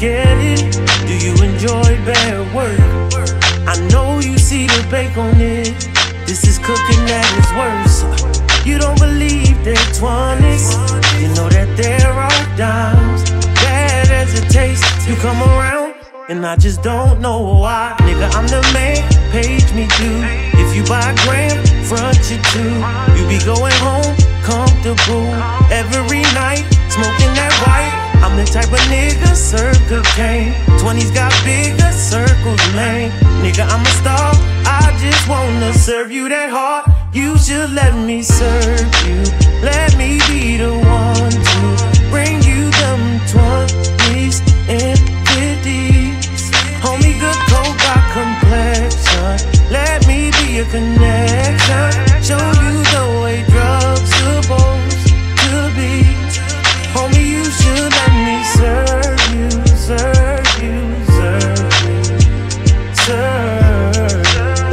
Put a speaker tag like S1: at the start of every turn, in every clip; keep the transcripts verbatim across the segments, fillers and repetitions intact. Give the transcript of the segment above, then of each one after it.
S1: get it? Do you enjoy bad work? I know you see the bake on it. This is cooking at its worst. You don't believe they're twenties. You know that there are dimes. Bad as it tastes, you come around, and I just don't know why. Nigga, I'm the man, page me too. If you buy a gram, front you too. You be going home, comfortable. Every night, smoking that white. I'm the type of nigga, serve cocaine. twenties got bigger circles, man. Nigga, I'm a star, I just wanna serve you that hard. You should let me serve you. Let me be the one to bring you them twenties and fifties. Homie, good coke got complexion. Let me be a connection. Show you the way drugs supposed to be. Homie, you should let me serve you, serve you, serve you, serve.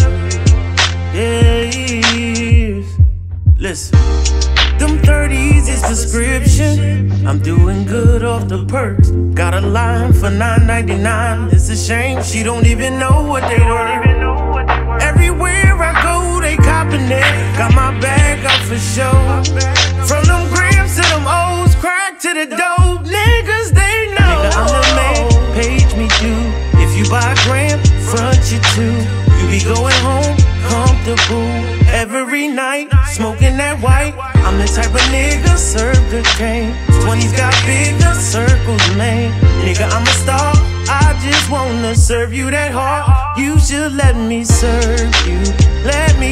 S1: Yeah, listen, them thirties is prescription. I'm doing good off the perks. Got a line for nine ninety-nine. It's a shame she don't even know what they were. Everywhere I go, they copping it. Got my bag up for show. From them grams to them O's, crack to the dope. Niggas, they know. Nigga, I'm the man, page me too. If you buy a gram, front you too. You be going home, comfortable. Every night, smoking that white. I'm the type of nigga, serve cocaine. twenties got bigger circles, man. Nigga, I'm a star, I just wanna serve you that hard. You should let me serve you. Let me